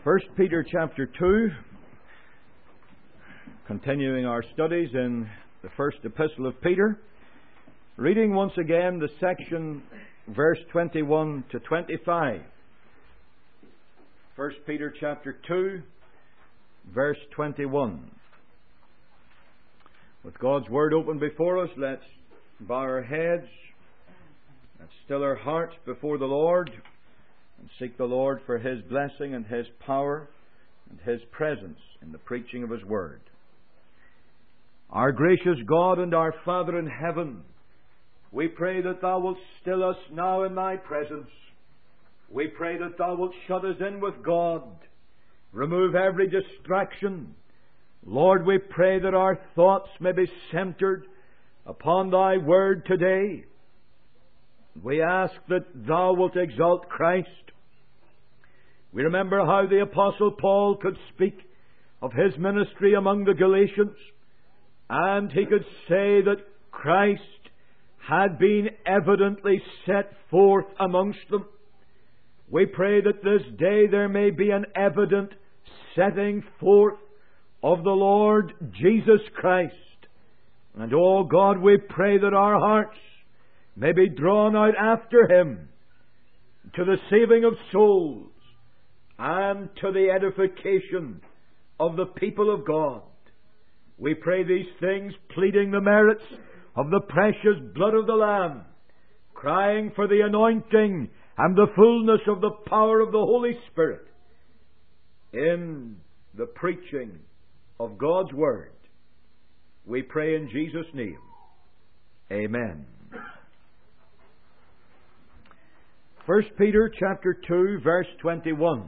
First Peter chapter 2, continuing our studies in the first epistle of Peter, reading once again the section verse 21 to 25. First Peter chapter 2, verse 21. With God's Word open before us, let's bow our heads, let's still our hearts before the Lord, and seek the Lord for His blessing and His power and His presence in the preaching of His Word. Our gracious God and our Father in heaven, we pray that Thou wilt still us now in Thy presence. We pray that Thou wilt shut us in with God, remove every distraction. Lord, we pray that our thoughts may be centered upon Thy Word today. We ask that Thou wilt exalt Christ. We remember how the Apostle Paul could speak of his ministry among the Galatians, and he could say that Christ had been evidently set forth amongst them. We pray that this day there may be an evident setting forth of the Lord Jesus Christ. And, oh God, we pray that our hearts may be drawn out after Him to the saving of souls and to the edification of the people of God. We pray these things, pleading the merits of the precious blood of the Lamb, crying for the anointing and the fullness of the power of the Holy Spirit in the preaching of God's Word. We pray in Jesus' name. Amen. 1 Peter chapter 2, verse 21.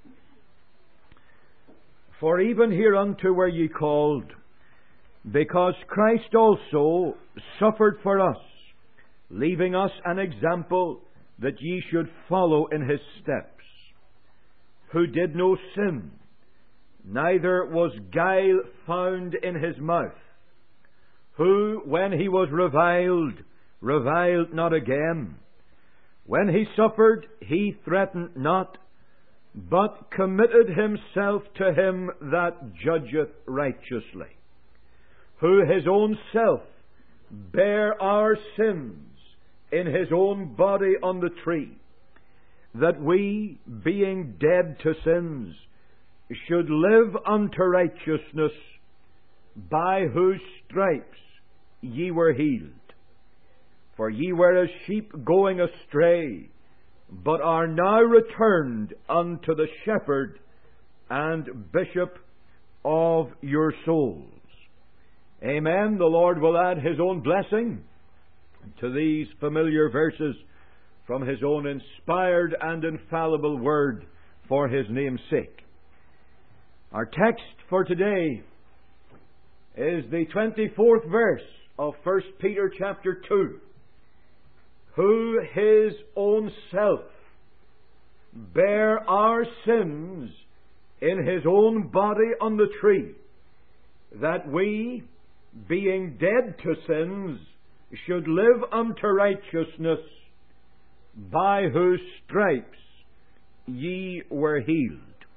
For even hereunto were ye called, because Christ also suffered for us, leaving us an example that ye should follow in His steps, who did no sin, neither was guile found in His mouth, who, when He was reviled not again. When He suffered, He threatened not, but committed Himself to Him that judgeth righteously, who His own self bare our sins in His own body on the tree, that we, being dead to sins, should live unto righteousness, by whose stripes ye were healed. For ye were as sheep going astray, but are now returned unto the Shepherd and Bishop of your souls. Amen. The Lord will add His own blessing to these familiar verses from His own inspired and infallible Word for His name's sake. Our text for today is the 24th verse of 1 Peter chapter 2. Who His own self bare our sins in His own body on the tree, that we, being dead to sins, should live unto righteousness, by whose stripes ye were healed.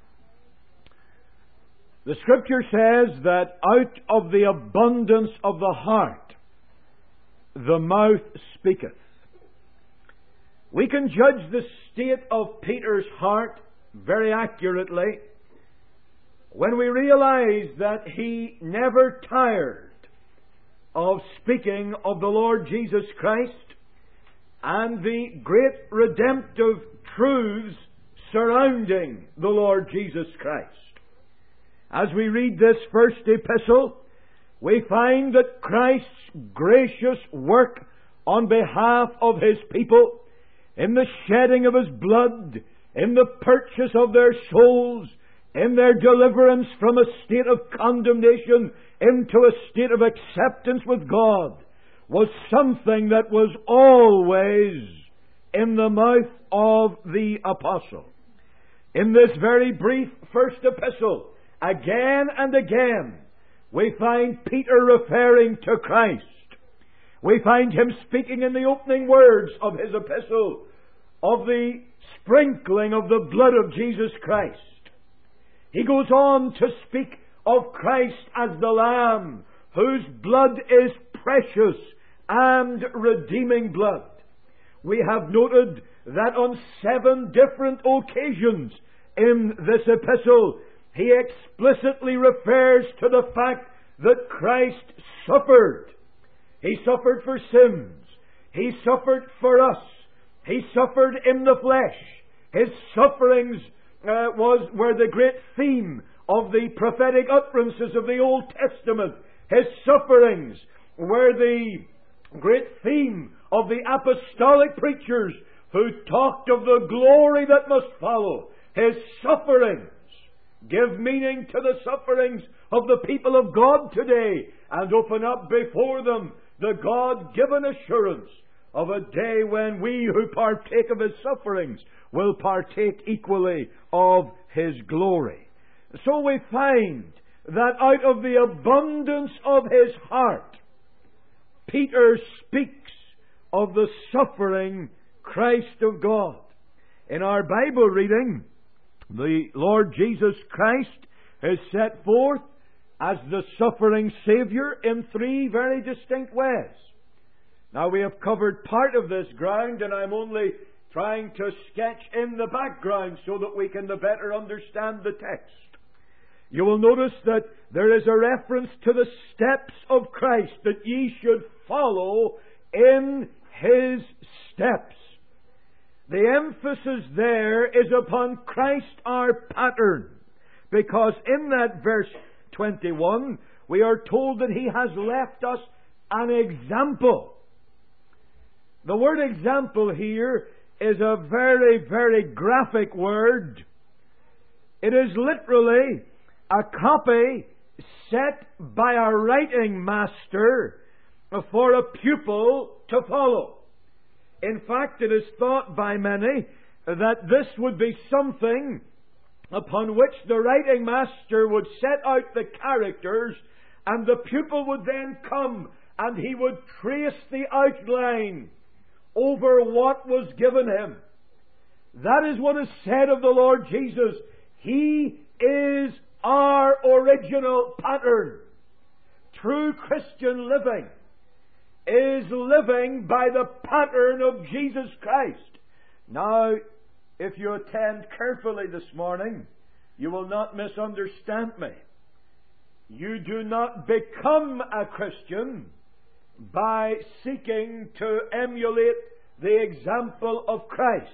The Scripture says that out of the abundance of the heart the mouth speaketh. We can judge the state of Peter's heart very accurately when we realize that he never tired of speaking of the Lord Jesus Christ and the great redemptive truths surrounding the Lord Jesus Christ. As we read this first epistle, we find that Christ's gracious work on behalf of His people, in the shedding of His blood, in the purchase of their souls, in their deliverance from a state of condemnation into a state of acceptance with God, was something that was always in the mouth of the apostle. In this very brief first epistle, again and again, we find Peter referring to Christ. We find him speaking in the opening words of his epistle of the sprinkling of the blood of Jesus Christ. He goes on to speak of Christ as the Lamb, whose blood is precious and redeeming blood. We have noted that on 7 different occasions in this epistle, he explicitly refers to the fact that Christ suffered. He suffered for sins. He suffered for us. He suffered in the flesh. His sufferings were the great theme of the prophetic utterances of the Old Testament. His sufferings were the great theme of the apostolic preachers who talked of the glory that must follow. His sufferings give meaning to the sufferings of the people of God today and open up before them the God-given assurance of a day when we who partake of His sufferings will partake equally of His glory. So we find that out of the abundance of his heart, Peter speaks of the suffering Christ of God. In our Bible reading, the Lord Jesus Christ is set forth as the suffering Saviour in 3 very distinct ways. Now, we have covered part of this ground, and I'm only trying to sketch in the background so that we can the better understand the text. You will notice that there is a reference to the steps of Christ, that ye should follow in His steps. The emphasis there is upon Christ our pattern, because in that verse 21, we are told that He has left us an example. The word example here is a very, very graphic word. It is literally a copy set by a writing master for a pupil to follow. In fact, it is thought by many that this would be something upon which the writing master would set out the characters, and the pupil would then come and he would trace the outline over what was given him. That is what is said of the Lord Jesus. He is our original pattern. True Christian living is living by the pattern of Jesus Christ. Now, if you attend carefully this morning, you will not misunderstand me. You do not become a Christian by seeking to emulate the example of Christ.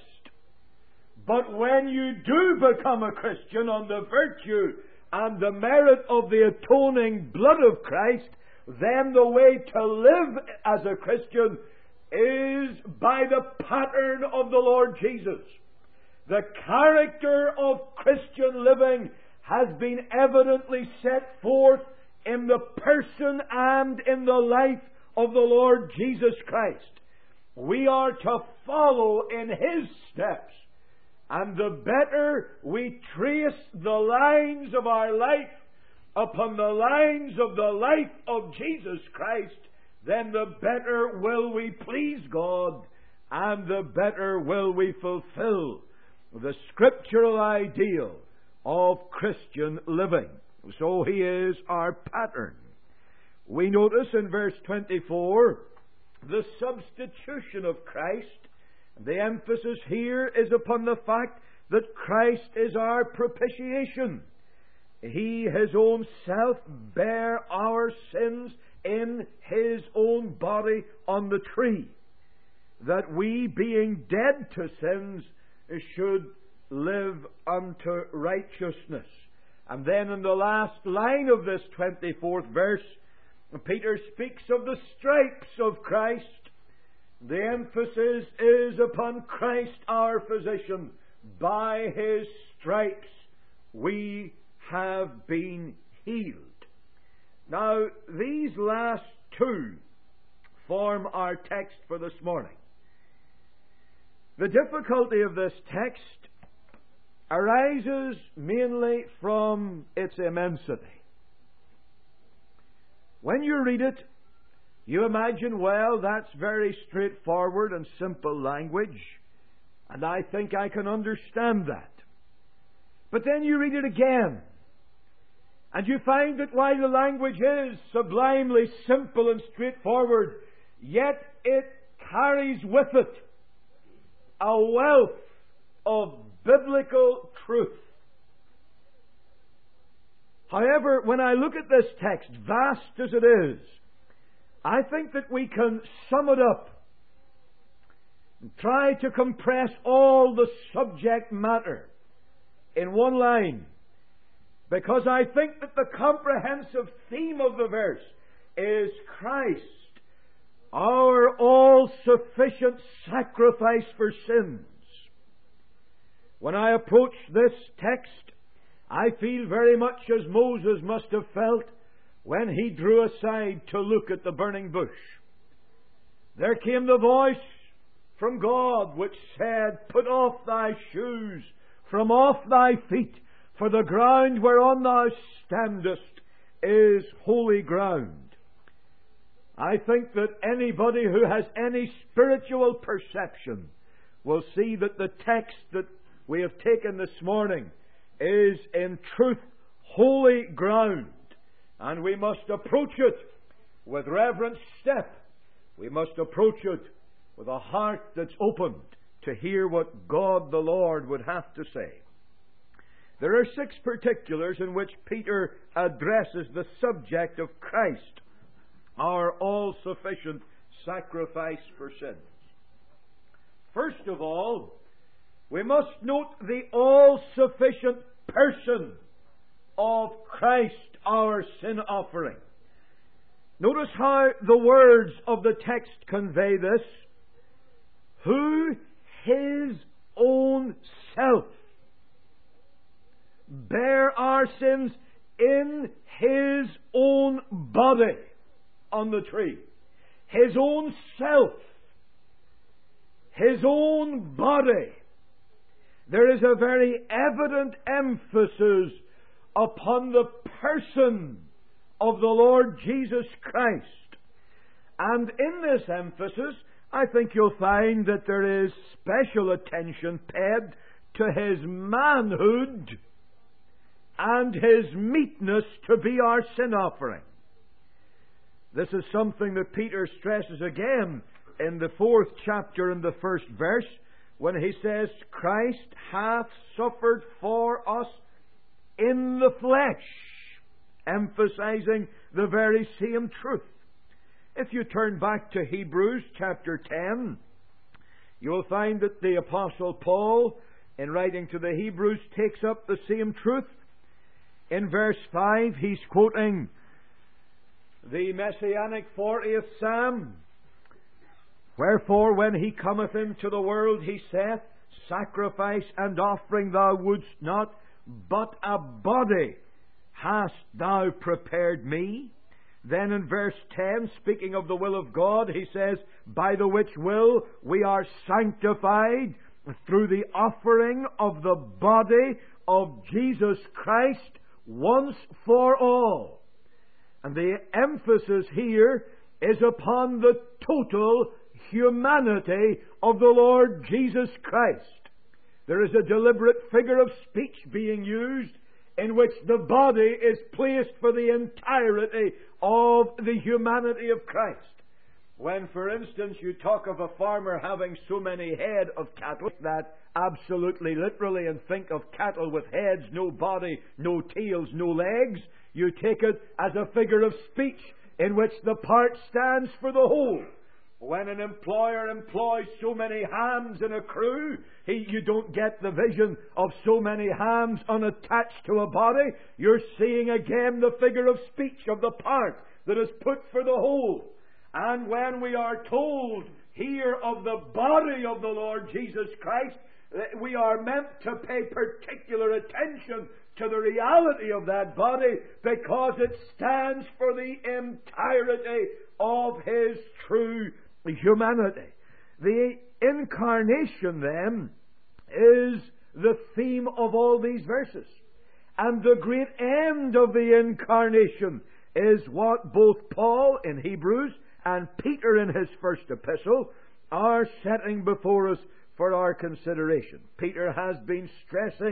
But when you do become a Christian on the virtue and the merit of the atoning blood of Christ, then the way to live as a Christian is by the pattern of the Lord Jesus. The character of Christian living has been evidently set forth in the person and in the life of the Lord Jesus Christ. We are to follow in His steps. And the better we trace the lines of our life upon the lines of the life of Jesus Christ, then the better will we please God, and the better will we fulfill the scriptural ideal of Christian living. So He is our pattern. We notice in verse 24 the substitution of Christ. The emphasis here is upon the fact that Christ is our propitiation. He, His own self, bare our sins in His own body on the tree, that we, being dead to sins, should live unto righteousness. And then in the last line of this 24th verse, Peter speaks of the stripes of Christ. The emphasis is upon Christ our physician. By His stripes we have been healed. Now, these last two form our text for this morning. The difficulty of this text arises mainly from its immensity. When you read it, you imagine, well, that's very straightforward and simple language, and I think I can understand that. But then you read it again, and you find that while the language is sublimely simple and straightforward, yet it carries with it a wealth of biblical truth. However, when I look at this text, vast as it is, I think that we can sum it up and try to compress all the subject matter in one line, because I think that the comprehensive theme of the verse is Christ, our all-sufficient sacrifice for sins. When I approach this text, I feel very much as Moses must have felt when he drew aside to look at the burning bush. There came the voice from God which said, "Put off thy shoes from off thy feet, for the ground whereon thou standest is holy ground." I think that anybody who has any spiritual perception will see that the text that we have taken this morning is in truth holy ground, and we must approach it with reverent step. We must approach it with a heart that's opened to hear what God the Lord would have to say. There are 6 particulars in which Peter addresses the subject of Christ, our all-sufficient sacrifice for sins. First of all, we must note the all-sufficient person of Christ, our sin offering. Notice how the words of the text convey this. Who His own self bare our sins in His own body on the tree. His own self. His own body. There is a very evident emphasis upon the person of the Lord Jesus Christ. And in this emphasis, I think you'll find that there is special attention paid to His manhood and His meetness to be our sin offering. This is something that Peter stresses again in the 4th chapter and the 1st verse, when he says, Christ hath suffered for us in the flesh, emphasizing the very same truth. If you turn back to Hebrews chapter 10, you'll find that the Apostle Paul, in writing to the Hebrews, takes up the same truth. In verse 5, he's quoting the Messianic 40th Psalm. Wherefore, when He cometh into the world, He saith, Sacrifice and offering thou wouldst not, but a body hast thou prepared me. Then in verse 10, speaking of the will of God, he says, By the which will we are sanctified through the offering of the body of Jesus Christ once for all. And the emphasis here is upon the total humanity of the Lord Jesus Christ. There is a deliberate figure of speech being used in which the body is placed for the entirety of the humanity of Christ. When, for instance, you talk of a farmer having so many head of cattle, that absolutely literally, and think of cattle with heads, no body, no tails, no legs, you take it as a figure of speech in which the part stands for the whole. When an employer employs so many hams in a crew, you don't get the vision of so many hams unattached to a body. You're seeing again the figure of speech of the part that is put for the whole. And when we are told here of the body of the Lord Jesus Christ, we are meant to pay particular attention to the reality of that body, because it stands for the entirety of His true humanity. The incarnation, then, is the theme of all these verses. And the great end of the incarnation is what both Paul in Hebrews and Peter in his first epistle are setting before us for our consideration. Peter has been stressing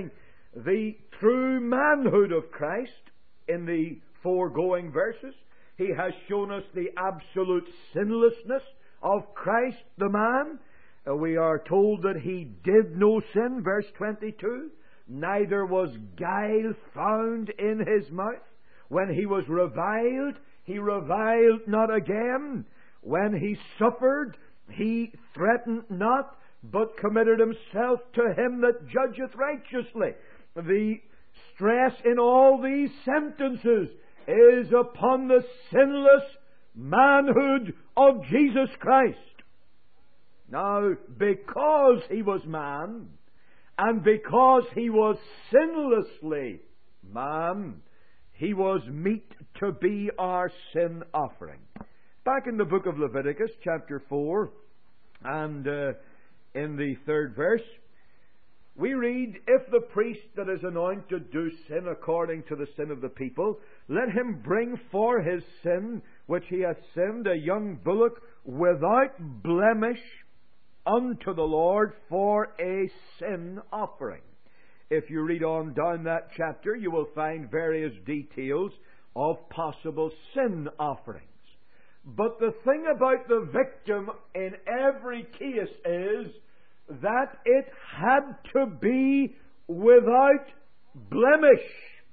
the true manhood of Christ in the foregoing verses. He has shown us the absolute sinlessness of Christ the man. We are told that He did no sin, verse 22. Neither was guile found in His mouth. When He was reviled, He reviled not again. When He suffered, He threatened not, but committed Himself to Him that judgeth righteously. The stress in all these sentences is upon the sinless manhood of Jesus Christ. Now, because He was man, and because He was sinlessly man, He was meet to be our sin offering. Back in the book of Leviticus, chapter 4, and in the 3rd verse, we read, If the priest that is anointed do sin according to the sin of the people, let him bring for his sin, which he hath sinned, a young bullock without blemish unto the Lord for a sin offering. If you read on down that chapter, you will find various details of possible sin offerings. But the thing about the victim in every case is that it had to be without blemish.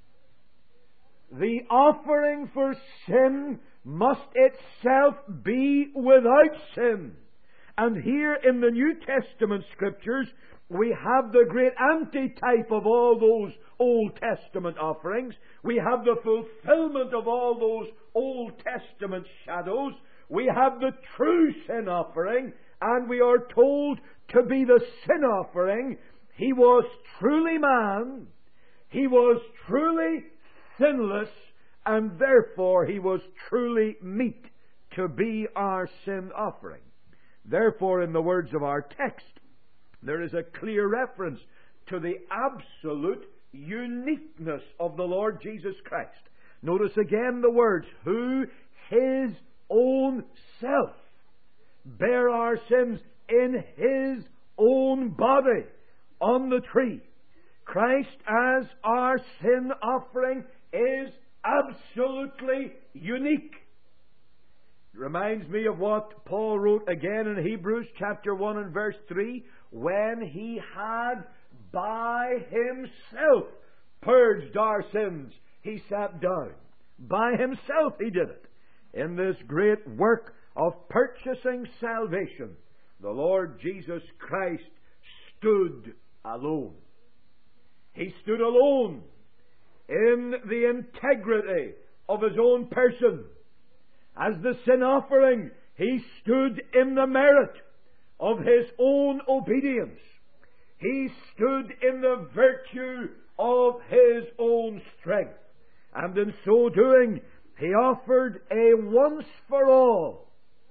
The offering for sin must itself be without sin. And here in the New Testament Scriptures, we have the great antitype of all those Old Testament offerings. We have the fulfillment of all those Old Testament shadows. We have the true sin offering, and we are told to be the sin offering. He was truly man, He was truly sinless, and therefore He was truly meet to be our sin offering. Therefore, in the words of our text, there is a clear reference to the absolute uniqueness of the Lord Jesus Christ. Notice again the words, who His own self bare our sins in His own body on the tree. Christ as our sin offering is absolutely unique. It reminds me of what Paul wrote again in Hebrews chapter 1 and verse 3, when He had by Himself purged our sins, He sat down. By Himself He did it. In this great work of purchasing salvation, the Lord Jesus Christ stood alone. He stood alone in the integrity of His own person. As the sin offering, He stood in the merit of His own obedience. He stood in the virtue of His own strength. And in so doing, He offered a once-for-all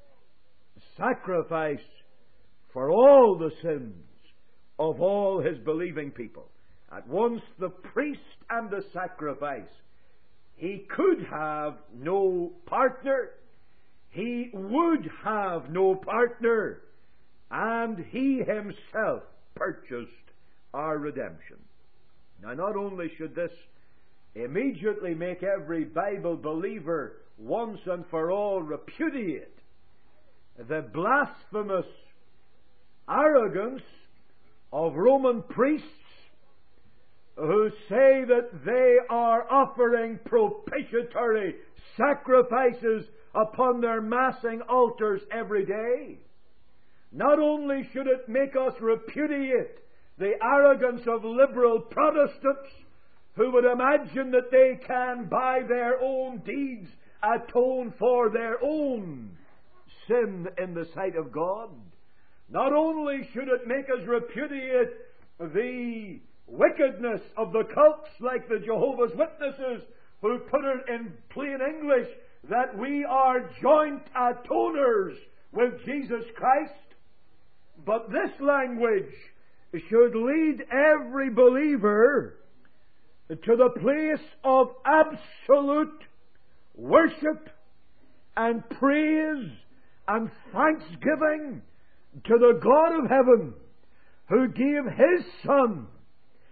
sacrifice for all the sins of all His believing people. At once the priest and the sacrifice. He could have no partner. He would have no partner. And He Himself purchased our redemption. Now, not only should this immediately make every Bible believer once and for all repudiate the blasphemous arrogance of Roman priests who say that they are offering propitiatory sacrifices upon their massing altars every day. Not only should it make us repudiate the arrogance of liberal Protestants who would imagine that they can, by their own deeds, atone for their own sin in the sight of God. Not only should it make us repudiate the wickedness of the cults like the Jehovah's Witnesses, who put it in plain English that we are joint atoners with Jesus Christ, but this language should lead every believer to the place of absolute worship and praise and thanksgiving to the God of heaven, who gave His Son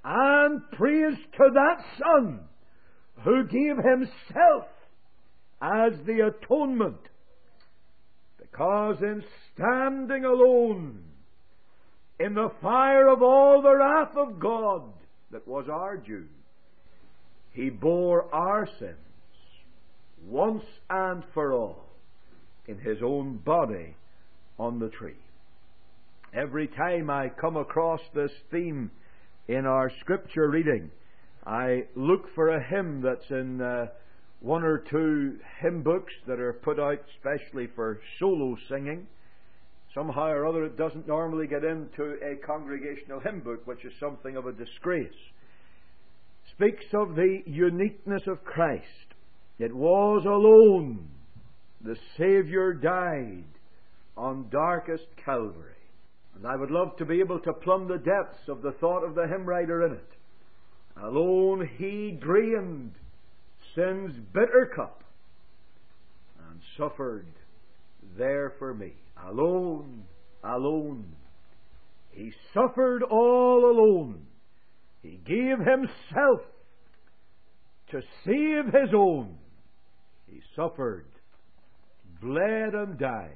And praise to that Son who gave Himself as the atonement. Because in standing alone in the fire of all the wrath of God that was our due, He bore our sins once and for all in His own body on the tree. Every time I come across this theme in our Scripture reading, I look for a hymn that's in one or two hymn books that are put out specially for solo singing. Somehow or other it doesn't normally get into a congregational hymn book, which is something of a disgrace. Speaks of the uniqueness of Christ. It was alone the Saviour died on darkest Calvary. And I would love to be able to plumb the depths of the thought of the hymn writer in it. Alone He drained sin's bitter cup and suffered there for me. Alone, alone. He suffered all alone. He gave Himself to save His own. He suffered, bled and died.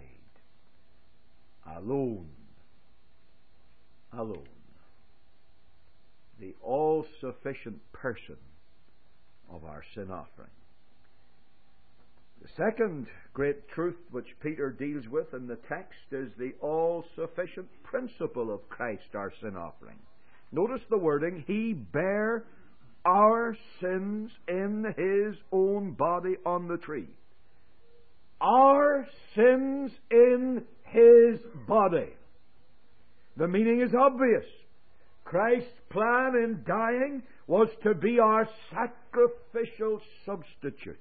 Alone. Alone. The all-sufficient person of our sin offering. The second great truth which Peter deals with in the text is the all-sufficient principle of Christ, our sin offering. Notice the wording, He bare our sins in His own body on the tree. Our sins in His body. The meaning is obvious. Christ's plan in dying was to be our sacrificial substitute.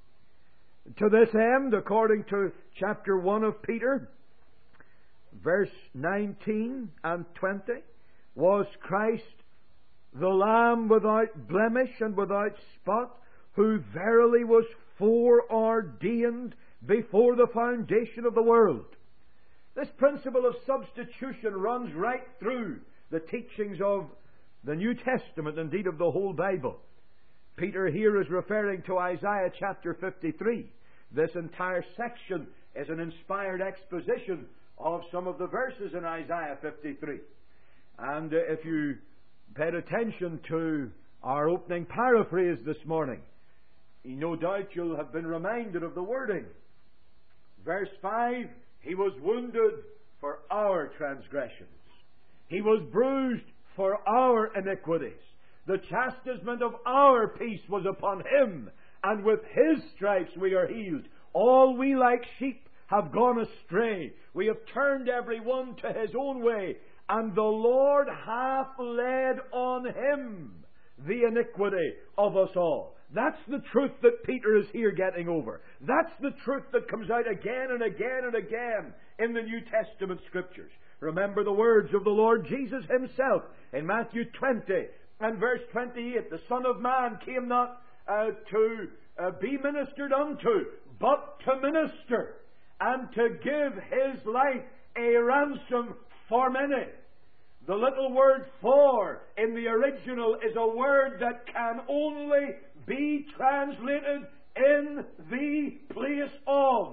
To this end, according to chapter 1 of Peter, verse 19 and 20, was Christ the Lamb without blemish and without spot, who verily was foreordained before the foundation of the world. This principle of substitution runs right through the teachings of the New Testament, indeed of the whole Bible. Peter here is referring to Isaiah chapter 53. This entire section is an inspired exposition of some of the verses in Isaiah 53. And if you paid attention to our opening paraphrase this morning, no doubt you'll have been reminded of the wording. Verse 5, He was wounded for our transgressions. He was bruised for our iniquities. The chastisement of our peace was upon Him, and with His stripes we are healed. All we like sheep have gone astray. We have turned every one to his own way, and the Lord hath laid on Him the iniquity of us all. That's the truth that Peter is here getting over. That's the truth that comes out again and again and again in the New Testament Scriptures. Remember the words of the Lord Jesus Himself in Matthew 20 and verse 28. The Son of Man came not to be ministered unto, but to minister, and to give His life a ransom for many. The little word for in the original is a word that can only be translated in the place of.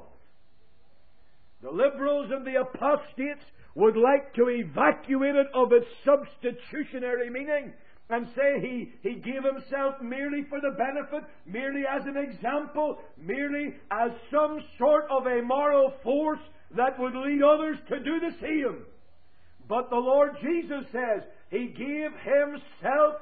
The liberals and the apostates would like to evacuate it of its substitutionary meaning and say he gave Himself merely for the benefit, merely as an example, merely as some sort of a moral force that would lead others to do the same. But the Lord Jesus says He gave Himself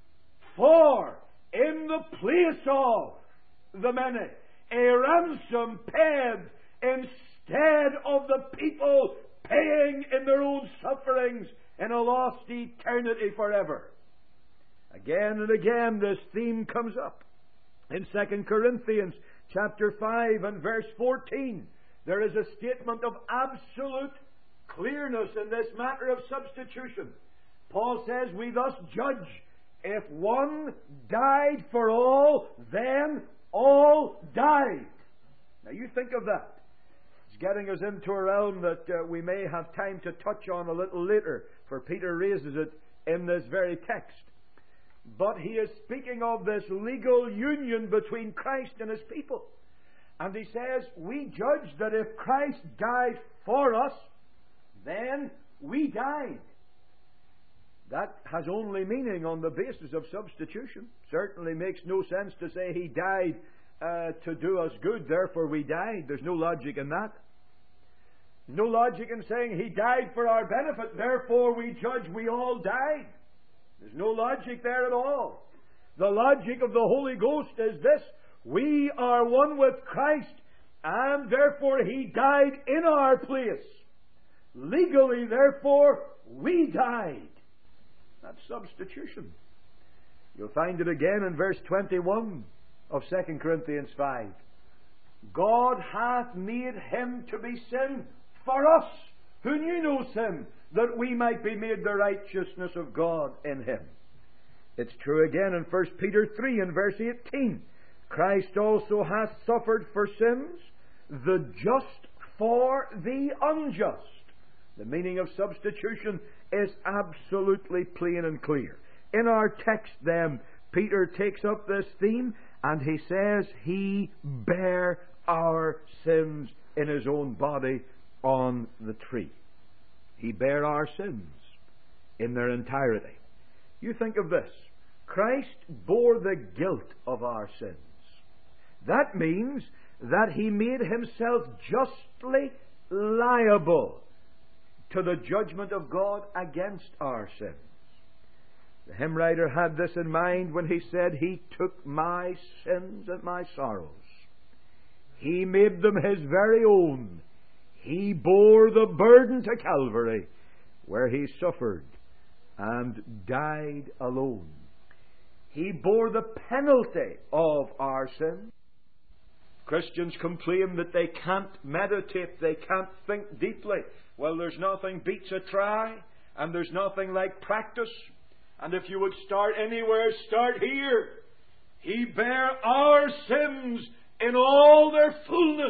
for, in the place of the many, a ransom paid instead of the people paying in their own sufferings in a lost eternity forever. Again and again this theme comes up. In 2 Corinthians chapter 5 and verse 14, there is a statement of absolute clearness in this matter of substitution. Paul says, we thus judge, if one died for all, then all died. Now you think of that. It's getting us into a realm that we may have time to touch on a little later, for Peter raises it in this very text. but he is speaking of this legal union between Christ and his people. And he says, we judge that if Christ died for us, then we died. That has only meaning on the basis of substitution. Certainly makes no sense to say he died to do us good, therefore we died. There's no logic in that. No logic in saying he died for our benefit, therefore we judge we all died. There's no logic there at all. The logic of the Holy Ghost is this: we are one with Christ, and therefore he died in our place. Legally, therefore, we died. That's substitution. You'll find it again in verse 21 of 2 Corinthians 5. God hath made him to be sin for us, who knew no sin, that we might be made the righteousness of God in him. It's true again in 1 Peter 3 and verse 18. Christ also hath suffered for sins, the just for the unjust. The meaning of substitution is absolutely plain and clear. In our text then, Peter takes up this theme and he says he bare our sins in his own body on the tree. He bare our sins in their entirety. You think of this. Christ bore the guilt of our sins. That means that he made himself justly liable to the judgment of God against our sins. The hymn writer had this in mind when he said, he took my sins and my sorrows. He made them his very own. He bore the burden to Calvary, where he suffered and died alone. He bore the penalty of our sin. Christians complain that they can't meditate, they can't think deeply. Well, there's nothing beats a try, and there's nothing like practice. And if you would start anywhere, start here. He bare our sins in all their fullness.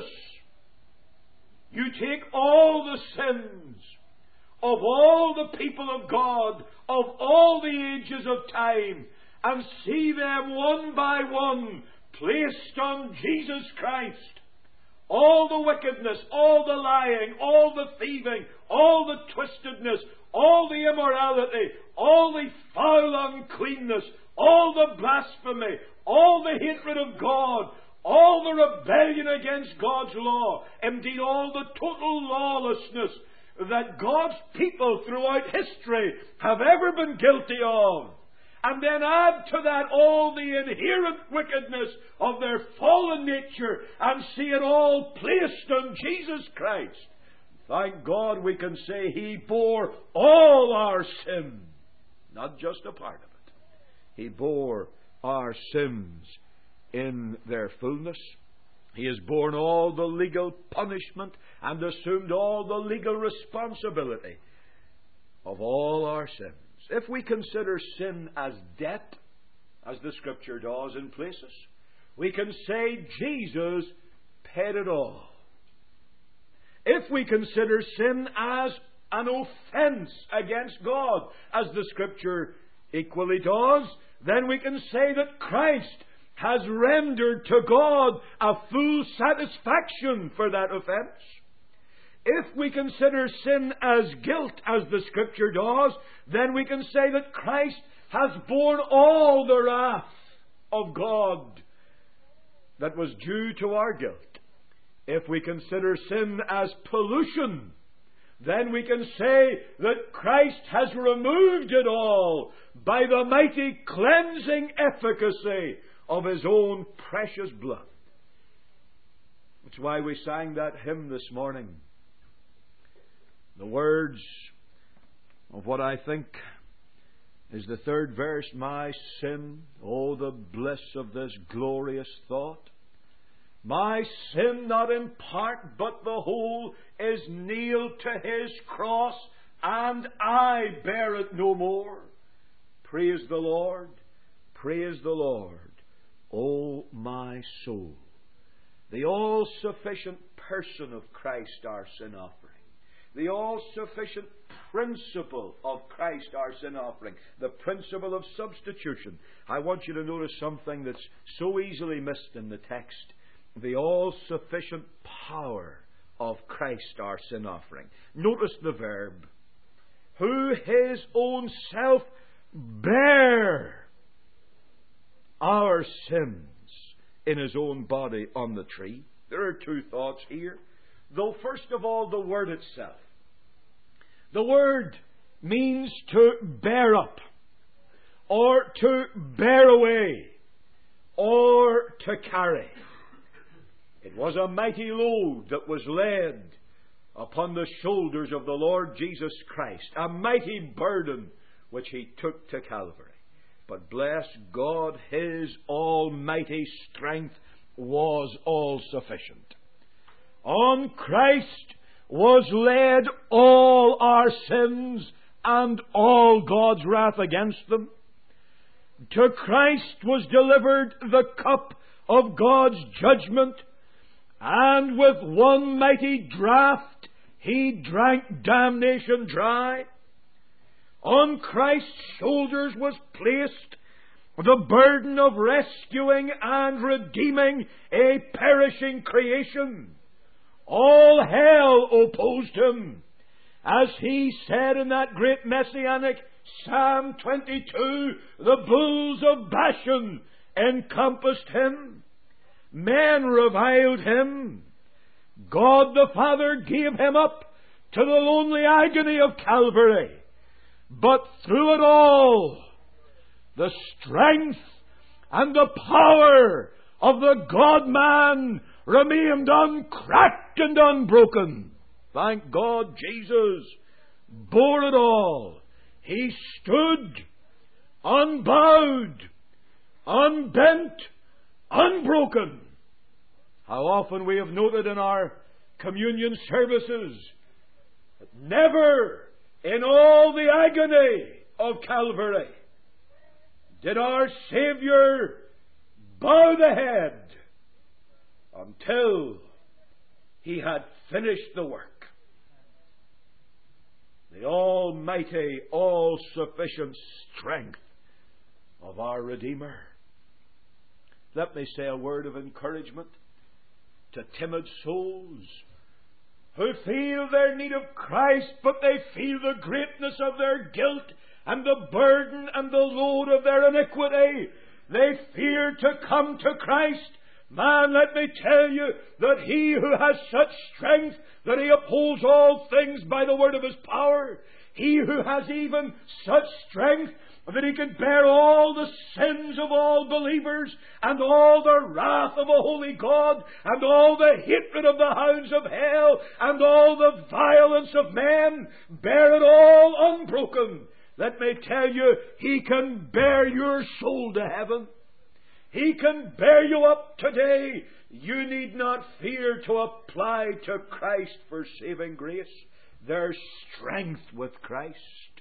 You take all the sins of all the people of God, of all the ages of time, and see them one by one placed on Jesus Christ. All the wickedness, all the lying, all the thieving, all the twistedness, all the immorality, all the foul uncleanness, all the blasphemy, all the hatred of God, all the rebellion against God's law, indeed all the total lawlessness that God's people throughout history have ever been guilty of. And then add to that all the inherent wickedness of their fallen nature and see it all placed on Jesus Christ. Thank God we can say he bore all our sin, not just a part of it. He bore our sins in their fullness. He has borne all the legal punishment and assumed all the legal responsibility of all our sins. If we consider sin as debt, as the Scripture does in places, we can say Jesus paid it all. If we consider sin as an offense against God, as the Scripture equally does, then we can say that Christ has rendered to God a full satisfaction for that offense. If we consider sin as guilt, as the Scripture does, then we can say that Christ has borne all the wrath of God that was due to our guilt. If we consider sin as pollution, then we can say that Christ has removed it all by the mighty cleansing efficacy of his own precious blood. That's why we sang that hymn this morning. The words of what I think is the third verse, my sin, oh the bliss of this glorious thought. My sin, not in part but the whole, is nailed to his cross, and I bear it no more. Praise the Lord, O my soul. The all-sufficient person of Christ, our sin offering. The all-sufficient principle of Christ our sin offering, the principle of substitution. I want you to notice something that's so easily missed in the text. The all-sufficient power of Christ our sin offering. Notice the verb. Who his own self bare our sins in his own body on the tree. There are two thoughts here. Though, first of all, the word itself. The word means to bear up, or to bear away, or to carry. It was a mighty load that was laid upon the shoulders of the Lord Jesus Christ, a mighty burden which he took to Calvary. But bless God, his almighty strength was all sufficient. On Christ was laid all our sins and all God's wrath against them. To Christ was delivered the cup of God's judgment, and with one mighty draught he drank damnation dry. On Christ's shoulders was placed the burden of rescuing and redeeming a perishing creation. All hell opposed him. As he said in that great messianic Psalm 22, the bulls of Bashan encompassed him. Men reviled him. God the Father gave him up to the lonely agony of Calvary. But through it all, the strength and the power of the God-man remained uncracked and unbroken. Thank God, Jesus bore it all. He stood unbowed, unbent, unbroken. How often we have noted in our communion services that never in all the agony of Calvary did our Saviour bow the head until he had finished the work. The almighty, all-sufficient strength of our Redeemer. Let me say a word of encouragement to timid souls who feel their need of Christ, but they feel the greatness of their guilt and the burden and the load of their iniquity. They fear to come to Christ. Man, let me tell you that he who has such strength that he upholds all things by the word of his power, he who has even such strength that he can bear all the sins of all believers and all the wrath of a holy God and all the hatred of the hounds of hell and all the violence of men, bear it all unbroken. Let me tell you, he can bear your soul to heaven. He can bear you up today. You need not fear to apply to Christ for saving grace. There's strength with Christ.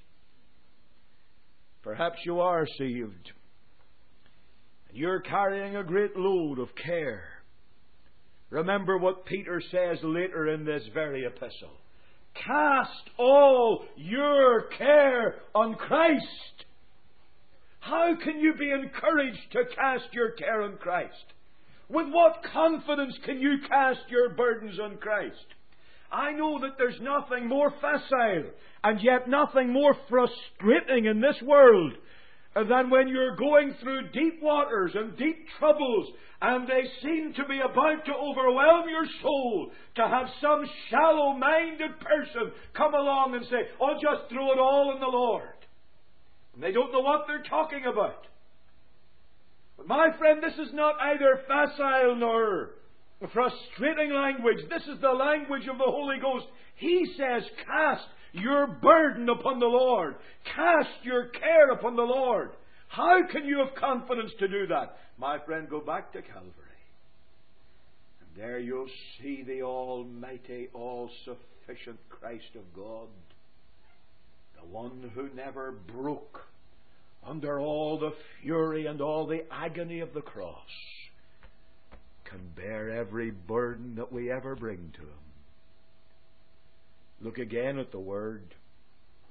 Perhaps you are saved. You're carrying a great load of care. Remember what Peter says later in this very epistle. Cast all your care on Christ. How can you be encouraged to cast your care on Christ? With what confidence can you cast your burdens on Christ? I know that there's nothing more facile and yet nothing more frustrating in this world than when you're going through deep waters and deep troubles and they seem to be about to overwhelm your soul, to have some shallow-minded person come along and say, "Oh, just throw it all on the Lord." And they don't know what they're talking about. But my friend, this is not either facile nor frustrating language. This is the language of the Holy Ghost. He says, cast your burden upon the Lord. Cast your care upon the Lord. How can you have confidence to do that? My friend, go back to Calvary. And there you'll see the almighty, all-sufficient Christ of God. The one who never broke under all the fury and all the agony of the cross can bear every burden that we ever bring to him. Look again at the word.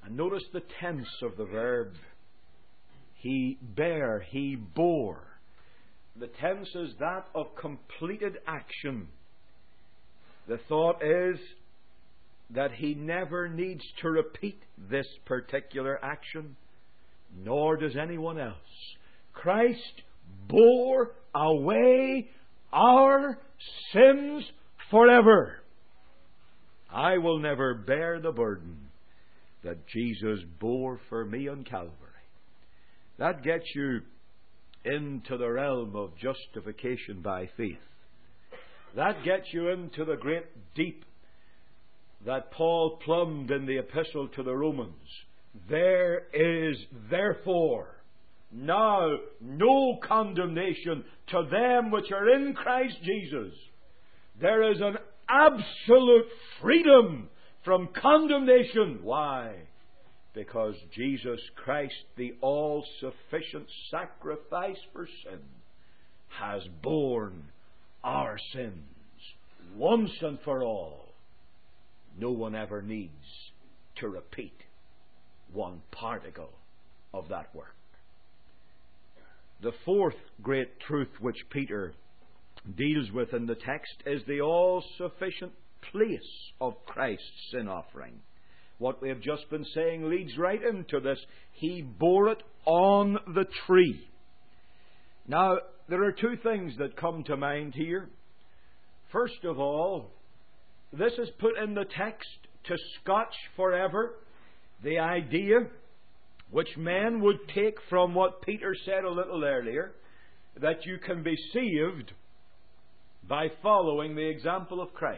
And notice the tense of the verb. He bare, he bore. The tense is that of completed action. The thought is that he never needs to repeat this particular action, nor does anyone else. Christ bore away our sins forever. I will never bear the burden that Jesus bore for me on Calvary. That gets you into the realm of justification by faith. That gets you into the great deep that Paul plumbed in the epistle to the Romans. There is therefore now no condemnation to them which are in Christ Jesus. There is an absolute freedom from condemnation. Why? Because Jesus Christ, the all-sufficient sacrifice for sin, has borne our sins once and for all. No one ever needs to repeat one particle of that work. The fourth great truth which Peter deals with in the text is the all-sufficient place of Christ's sin offering. What we have just been saying leads right into this. He bore it on the tree. Now, there are two things that come to mind here. First of all, this is put in the text to scotch forever the idea which men would take from what Peter said a little earlier, that you can be saved by following the example of Christ.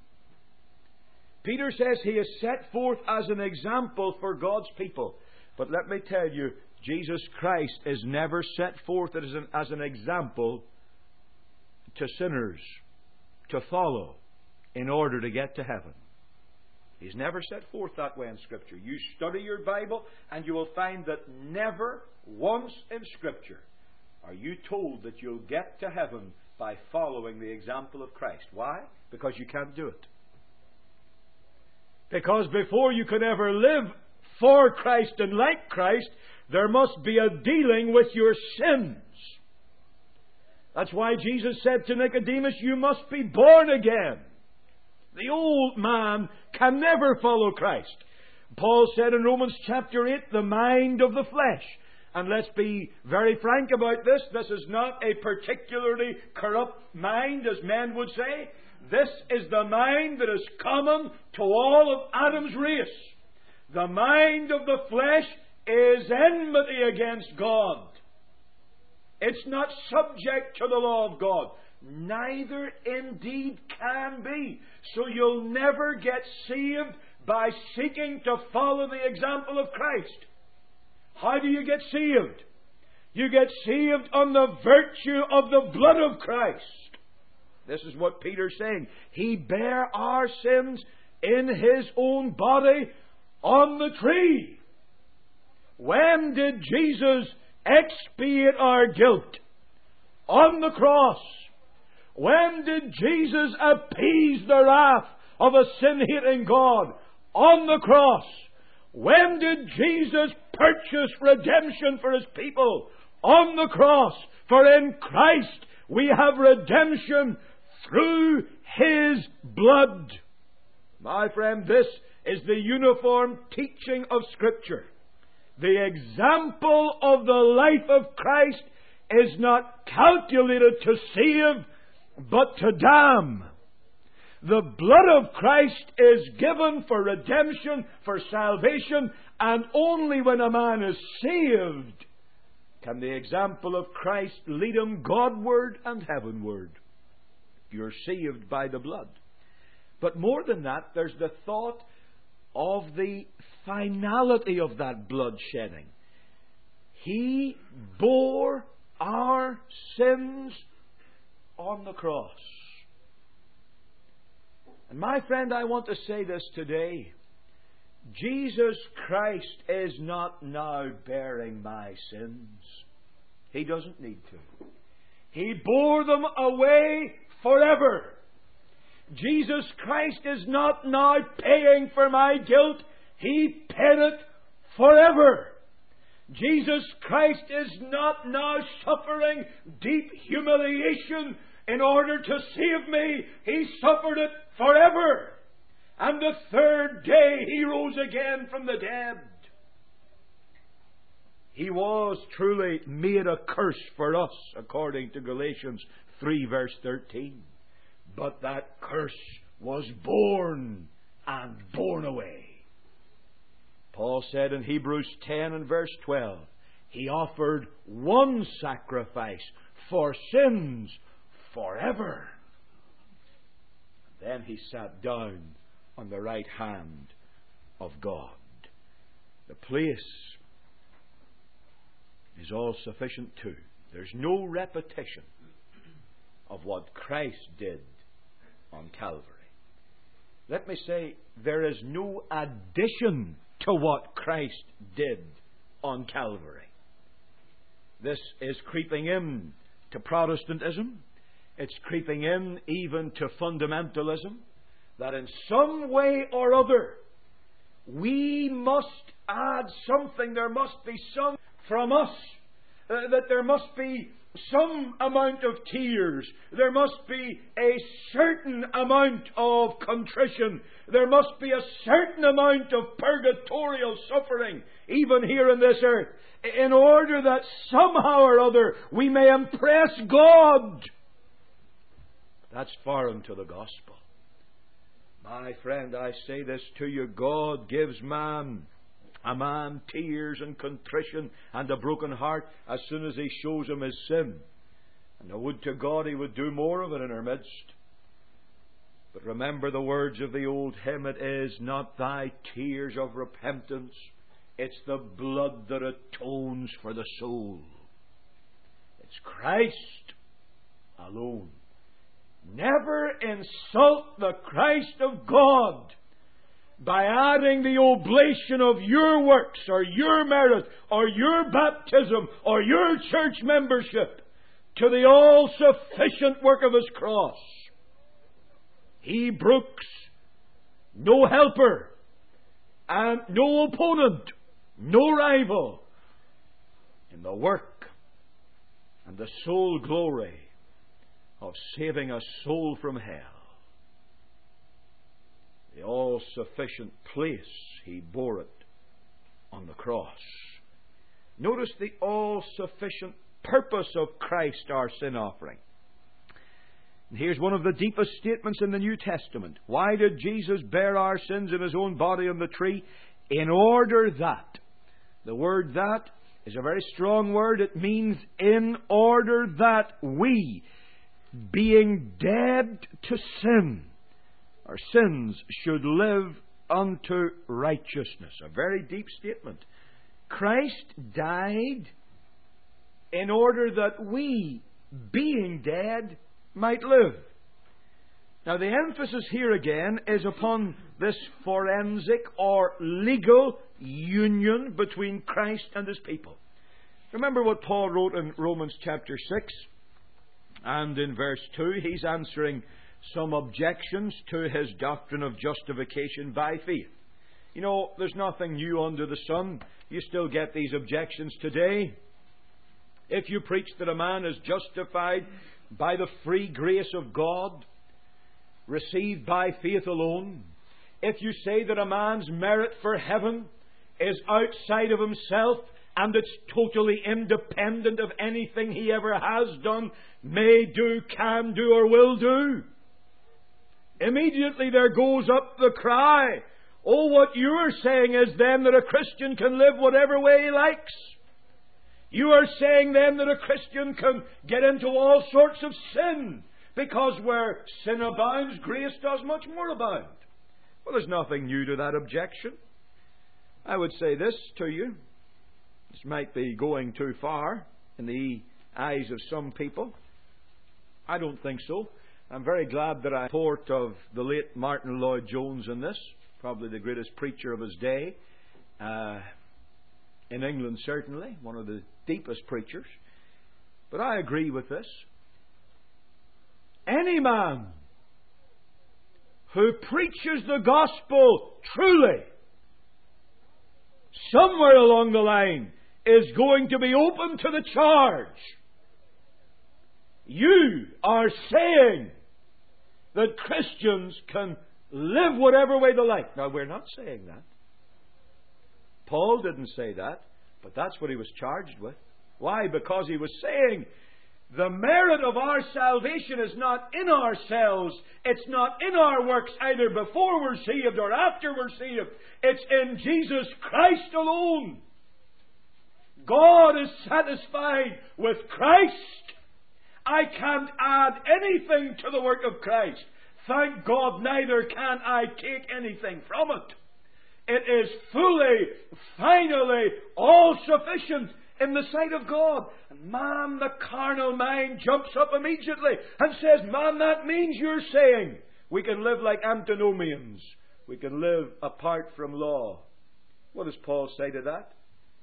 Peter says he is set forth as an example for God's people. But let me tell you, Jesus Christ is never set forth as an example to sinners to follow in order to get to heaven. He's never set forth that way in Scripture. You study your Bible and you will find that never once in Scripture are you told that you'll get to heaven by following the example of Christ. Why? Because you can't do it. Because before you can ever live for Christ and like Christ, there must be a dealing with your sins. That's why Jesus said to Nicodemus, you must be born again. The old man can never follow Christ. Paul said in Romans chapter 8, the mind of the flesh. And let's be very frank about this. This is not a particularly corrupt mind, as men would say. This is the mind that is common to all of Adam's race. The mind of the flesh is enmity against God. It's not subject to the law of God. Neither indeed can be. So you'll never get saved by seeking to follow the example of Christ. How do you get saved? You get saved on the virtue of the blood of Christ. This is what Peter's saying. He bare our sins in His own body on the tree. When did Jesus expiate our guilt? On the cross. When did Jesus appease the wrath of a sin-hating God? On the cross. When did Jesus purchase redemption for His people? On the cross. For in Christ we have redemption through His blood. My friend, this is the uniform teaching of Scripture. The example of the life of Christ is not calculated to save, but to damn. The blood of Christ is given for redemption, for salvation, and only when a man is saved can the example of Christ lead him Godward and heavenward. You're saved by the blood. But more than that, there's the thought of the finality of that blood shedding. He bore our sins on the cross. And my friend, I want to say this today. Jesus Christ is not now bearing my sins. He doesn't need to. He bore them away forever. Jesus Christ is not now paying for my guilt. He paid it forever. Jesus Christ is not now suffering deep humiliation in order to save me. He suffered it forever. And the third day He rose again from the dead. He was truly made a curse for us, according to Galatians 3 verse 13. But that curse was borne and borne away. Paul said in Hebrews 10 and verse 12, He offered one sacrifice for sins forever. Then He sat down on the right hand of God. The place is all sufficient too. There's no repetition of what Christ did on Calvary. Let me say, there is no addition to what Christ did on Calvary. This is creeping in to Protestantism. It's creeping in even to fundamentalism, that in some way or other we must add something. There must be some from us, that there must be some amount of tears. There must be a certain amount of contrition. There must be a certain amount of purgatorial suffering, even here on this earth, in order that somehow or other we may impress God. That's foreign to the gospel. My friend, I say this to you. God gives a man tears and contrition and a broken heart as soon as He shows him his sin. And I would to God He would do more of it in our midst. But remember the words of the old hymn, it is not thy tears of repentance, it's the blood that atones for the soul. It's Christ alone. Never insult the Christ of God by adding the oblation of your works or your merit or your baptism or your church membership to the all-sufficient work of His cross. He brooks no helper and no opponent, no rival in the work and the sole glory of saving a soul from hell. The all-sufficient place He bore it on the cross. Notice the all-sufficient purpose of Christ, our sin offering. And here's one of the deepest statements in the New Testament. Why did Jesus bear our sins in His own body on the tree? In order that. The word that is a very strong word. It means in order that we, being dead to sin, our sins, should live unto righteousness. A very deep statement. Christ died in order that we, being dead, might live. Now the emphasis here again is upon this forensic or legal union between Christ and His people. Remember what Paul wrote in Romans chapter 6 and in verse 2. He's answering some objections to his doctrine of justification by faith. You know, there's nothing new under the sun. You still get these objections today. If you preach that a man is justified by the free grace of God, received by faith alone, if you say that a man's merit for heaven is outside of himself and it's totally independent of anything he ever has done, may do, can do, or will do, immediately there goes up the cry, oh, what you're saying is then that a Christian can live whatever way he likes. You are saying then that a Christian can get into all sorts of sin, because where sin abounds, grace does much more abound. Well, there's nothing new to that objection. I would say this to you. This might be going too far in the eyes of some people. I don't think so. I'm very glad that I report of the late Martin Lloyd-Jones in this, probably the greatest preacher of his day, in England certainly, one of the deepest preachers. But I agree with this. Any man who preaches the gospel truly somewhere along the line, is going to be open to the charge. You are saying that Christians can live whatever way they like. Now, we're not saying that. Paul didn't say that, but that's what he was charged with. Why? Because he was saying the merit of our salvation is not in ourselves. It's not in our works, either before we're saved or after we're saved. It's in Jesus Christ alone. God is satisfied with Christ. I can't add anything to the work of Christ. Thank God, neither can I take anything from it. It is fully, finally, all sufficient in the sight of God. And man, the carnal mind jumps up immediately and says, man, that means you're saying we can live like antinomians. We can live apart from law. What does Paul say to that?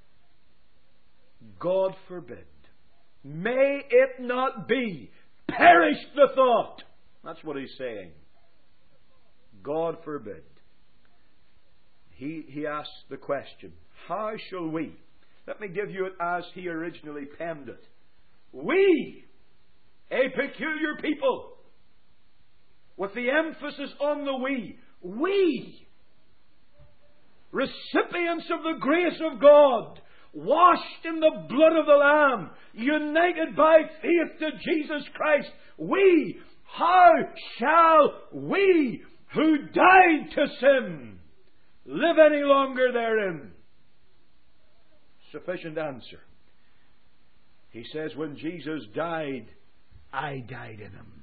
God forbid. May it not be. Perish the thought. That's what he's saying. God forbid. He asks the question, how shall we? Let me give you it as he originally penned it. We, a peculiar people, with the emphasis on the we, recipients of the grace of God, washed in the blood of the Lamb, united by faith to Jesus Christ, we, how shall we, who died to sin, live any longer therein? Sufficient answer. He says, when Jesus died, I died in Him.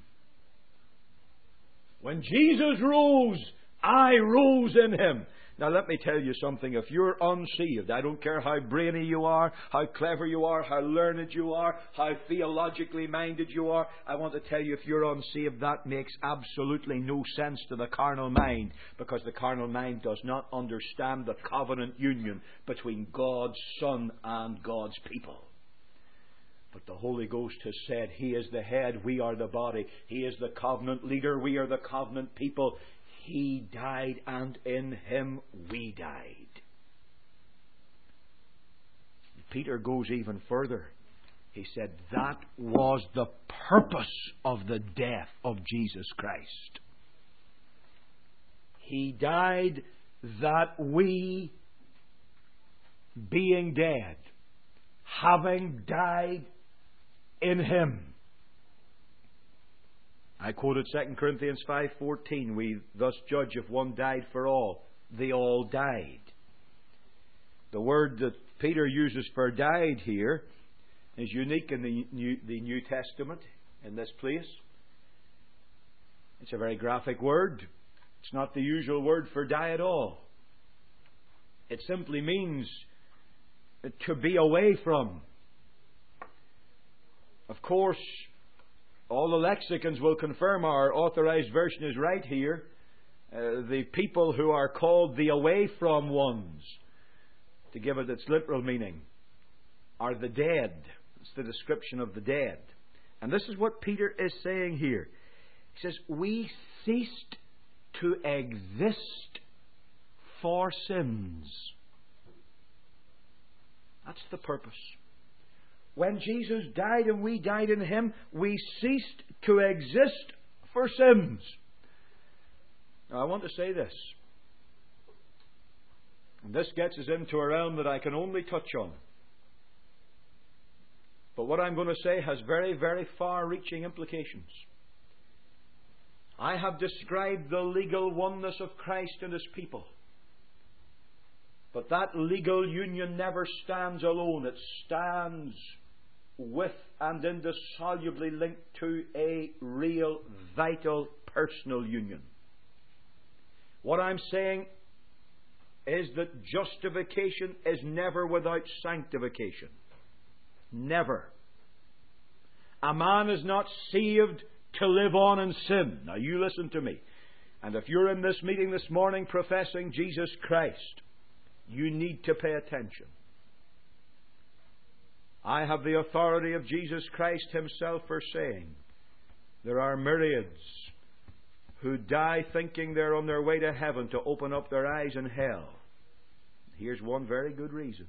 When Jesus rose, I rose in Him. Now let me tell you something. If you're unsaved, I don't care how brainy you are, how clever you are, how learned you are, how theologically minded you are, I want to tell you, if you're unsaved, that makes absolutely no sense to the carnal mind, because the carnal mind does not understand the covenant union between God's Son and God's people. But the Holy Ghost has said He is the head, we are the body. He is the covenant leader, we are the covenant people. He died, and in Him we died. Peter goes even further. He said that was the purpose of the death of Jesus Christ. He died that we, being dead, having died in Him. I quoted 2 Corinthians 5:14. We thus judge if one died for all, they all died. The word that Peter uses for died here is unique in the New Testament in this place. It's a very graphic word. It's not the usual word for die at all. It simply means to be away from. Of course, all the lexicons will confirm our authorized version is right here. The people who are called the away from ones, to give it its literal meaning, are the dead. It's the description of the dead. And this is what Peter is saying here. He says, we ceased to exist for sins. That's the purpose. When Jesus died and we died in Him, we ceased to exist for sins. Now, I want to say this. And this gets us into a realm that I can only touch on. But what I'm going to say has very, very far-reaching implications. I have described the legal oneness of Christ and His people. But that legal union never stands alone. It stands with and indissolubly linked to a real, vital, personal union. What I'm saying is that justification is never without sanctification. Never. A man is not saved to live on in sin. Now you listen to me. And if you're in this meeting this morning professing Jesus Christ, you need to pay attention. I have the authority of Jesus Christ Himself for saying there are myriads who die thinking they're on their way to heaven to open up their eyes in hell. Here's one very good reason.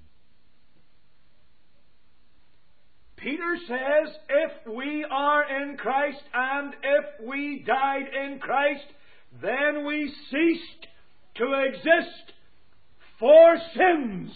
Peter says, if we are in Christ and if we died in Christ, then we ceased to exist for sins.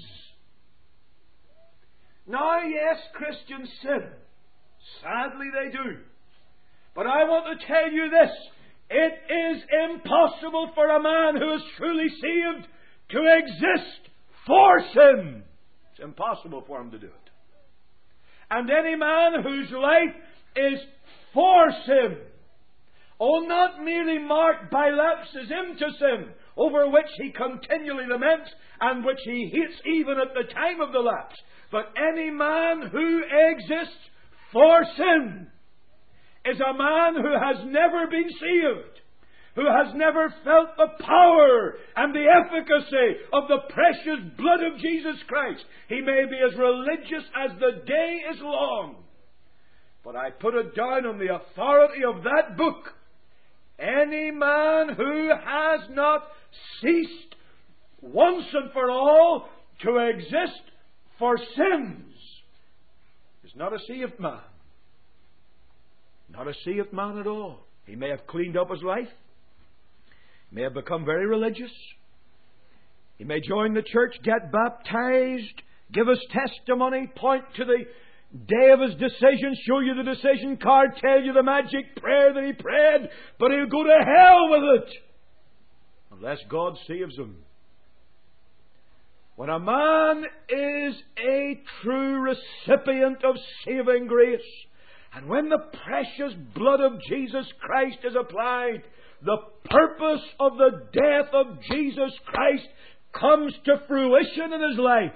Now, yes, Christians sin. Sadly, they do. But I want to tell you this. It is impossible for a man who is truly saved to exist for sin. It's impossible for him to do it. And any man whose life is for sin, not merely marked by lapses into sin, over which he continually laments and which he hates even at the time of the lapse, but any man who exists for sin is a man who has never been saved, who has never felt the power and the efficacy of the precious blood of Jesus Christ. He may be as religious as the day is long, but I put it down on the authority of that book. Any man who has not ceased once and for all to exist for sins is not a saved man. Not a saved man at all. He may have cleaned up his life. He may have become very religious. He may join the church, get baptized, give us testimony, point to the day of his decision, show you the decision card, tell you the magic prayer that he prayed, but he'll go to hell with it unless God saves him. When a man is a true recipient of saving grace, and when the precious blood of Jesus Christ is applied, the purpose of the death of Jesus Christ comes to fruition in his life.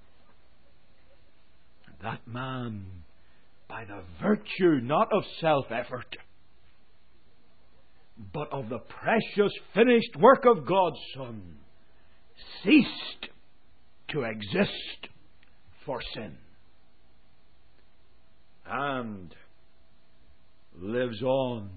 That man, by the virtue not of self-effort, but of the precious finished work of God's Son, ceased to exist for sin and lives on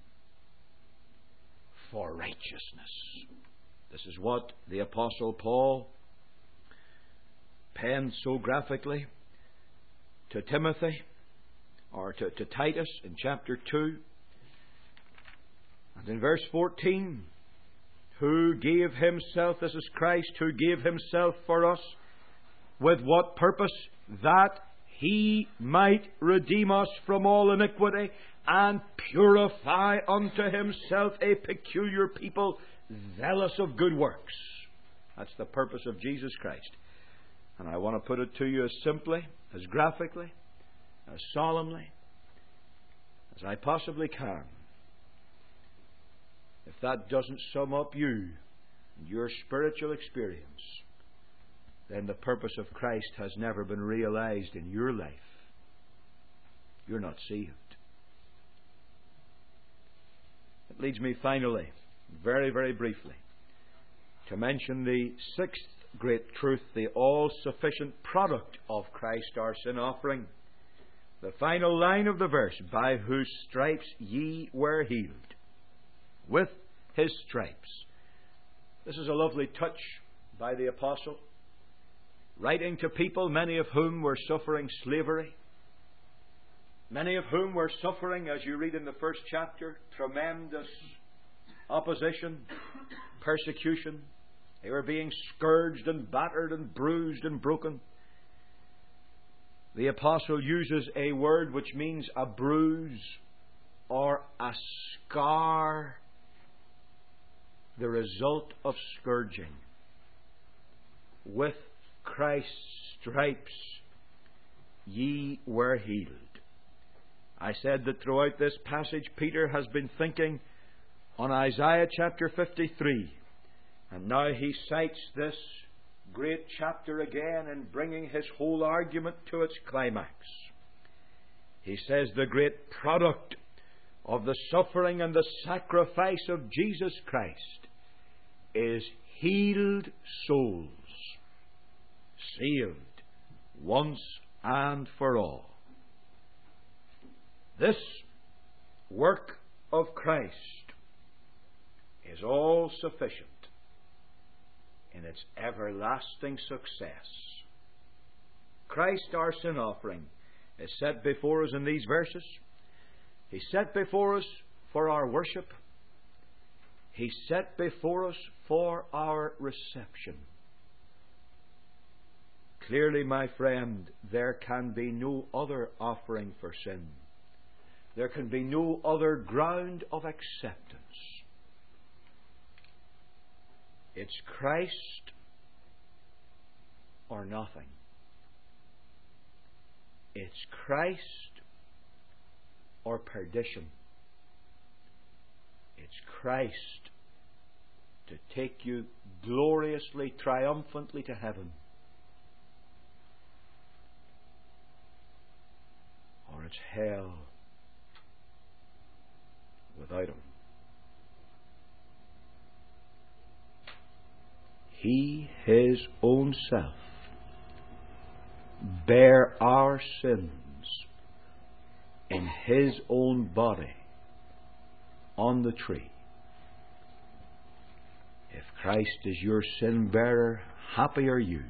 for righteousness. This is what the Apostle Paul penned so graphically to Timothy, or to Titus in chapter 2. And in verse 14, who gave himself, this is Christ, who gave himself for us, with what purpose? That he might redeem us from all iniquity and purify unto himself a peculiar people, zealous of good works. That's the purpose of Jesus Christ. And I want to put it to you as simply, as graphically, as solemnly as I possibly can. If that doesn't sum up you and your spiritual experience, then the purpose of Christ has never been realized in your life. You're not saved. It leads me finally, very, very briefly, to mention the sixth great truth, the all-sufficient product of Christ, our sin offering. The final line of the verse, by whose stripes ye were healed. With his stripes. This is a lovely touch by the Apostle, writing to people, many of whom were suffering slavery, many of whom were suffering, as you read in the first chapter, tremendous opposition, persecution. They were being scourged and battered and bruised and broken. The Apostle uses a word which means a bruise or a scar, the result of scourging. With Christ's stripes ye were healed. I said that throughout this passage Peter has been thinking on Isaiah chapter 53. And now he cites this great chapter again in bringing his whole argument to its climax. He says the great product of the suffering and the sacrifice of Jesus Christ is healed souls, saved once and for all. This work of Christ is all sufficient in its everlasting success. Christ, our sin offering, is set before us in these verses. He's set before us for our worship. He's set before us for our reception. Clearly, my friend, there can be no other offering for sin. There can be no other ground of acceptance. It's Christ or nothing. It's Christ or perdition. It's Christ to take you gloriously, triumphantly to heaven. Or it's hell without Him. He, His own self, bare our sins in His own body on the tree. If Christ is your sin bearer, happy are you.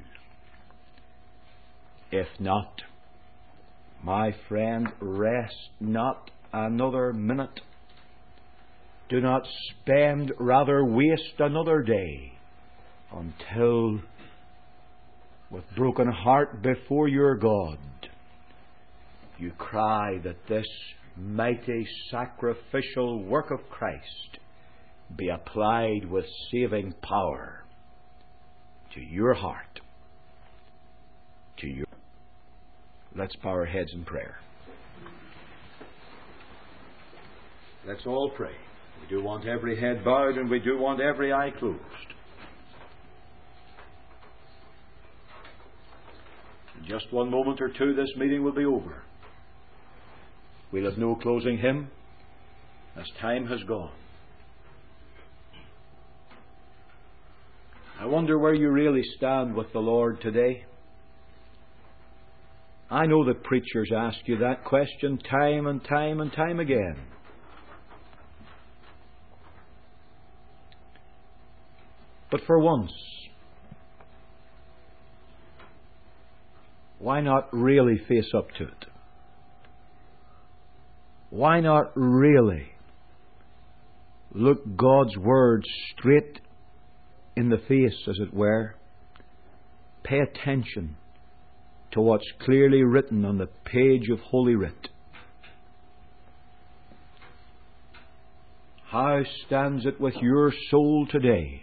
If not, my friend, rest not another minute. Do not spend, rather waste another day until, with broken heart before your God, you cry that this mighty sacrificial work of Christ be applied with saving power to your heart, to your... Let's bow our heads in prayer. Let's all pray. We do want every head bowed and we do want every eye closed. In just one moment or two, this meeting will be over. We'll have no closing hymn as time has gone. I wonder where you really stand with the Lord today. I know that preachers ask you that question time and time and time again. But for once, why not really face up to it? Why not really look God's Word straight in the face, as it were? Pay attention to what's clearly written on the page of Holy Writ. How stands it with your soul today?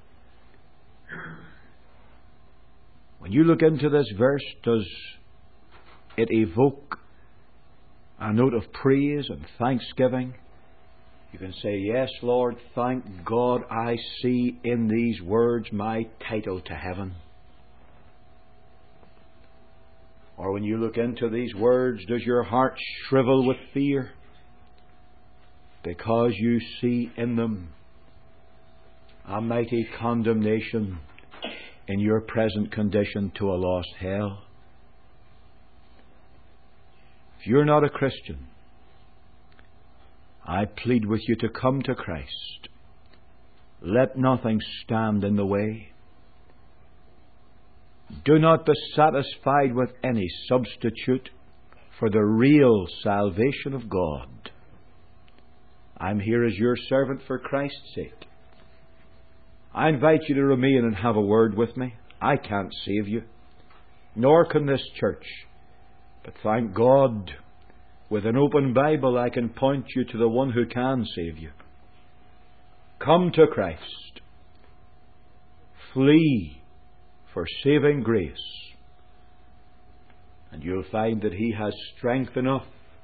When you look into this verse, does it evoke a note of praise and thanksgiving? You can say, yes, Lord, thank God I see in these words my title to heaven. Or when you look into these words, does your heart shrivel with fear? Because you see in them a mighty condemnation in your present condition to a lost hell. If you're not a Christian, I plead with you to come to Christ. Let nothing stand in the way. Do not be satisfied with any substitute for the real salvation of God. I'm here as your servant for Christ's sake. I invite you to remain and have a word with me. I can't save you, nor can this church. But thank God, with an open Bible I can point you to the one who can save you. Come to Christ. Flee for saving grace. And you'll find that He has strength enough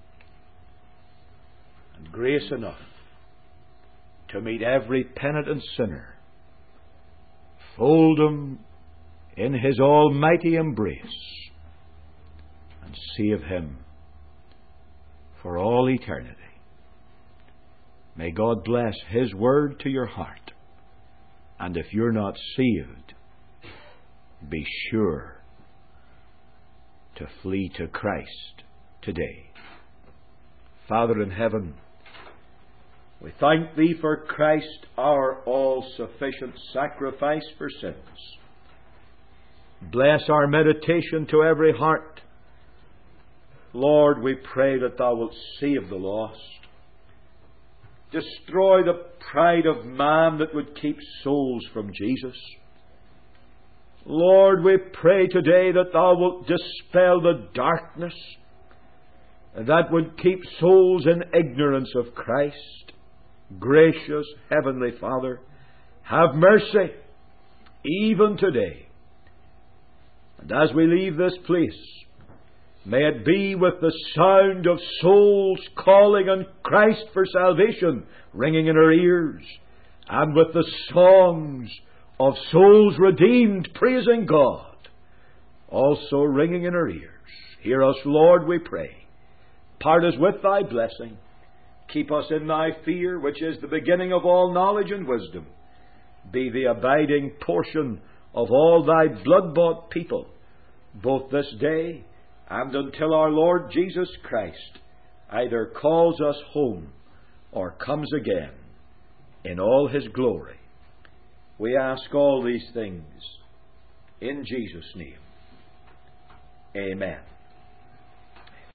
and grace enough to meet every penitent sinner, fold him in His almighty embrace, and save him for all eternity. May God bless His word to your heart. And if you're not saved, be sure to flee to Christ today. Father in heaven, We thank Thee for Christ, our all-sufficient sacrifice for sins. Bless our meditation to every heart. Lord, we pray that Thou wilt save the lost. Destroy the pride of man that would keep souls from Jesus. Lord, we pray today that Thou wilt dispel the darkness that would keep souls in ignorance of Christ. Gracious Heavenly Father, have mercy even today. And as we leave this place, may it be with the sound of souls calling on Christ for salvation ringing in our ears, and with the songs of souls redeemed praising God also ringing in our ears. Hear us, Lord, we pray. Part us with Thy blessing. Keep us in Thy fear, which is the beginning of all knowledge and wisdom. Be the abiding portion of all Thy blood-bought people, both this day and until our Lord Jesus Christ either calls us home or comes again in all His glory. We ask all these things in Jesus' name. Amen.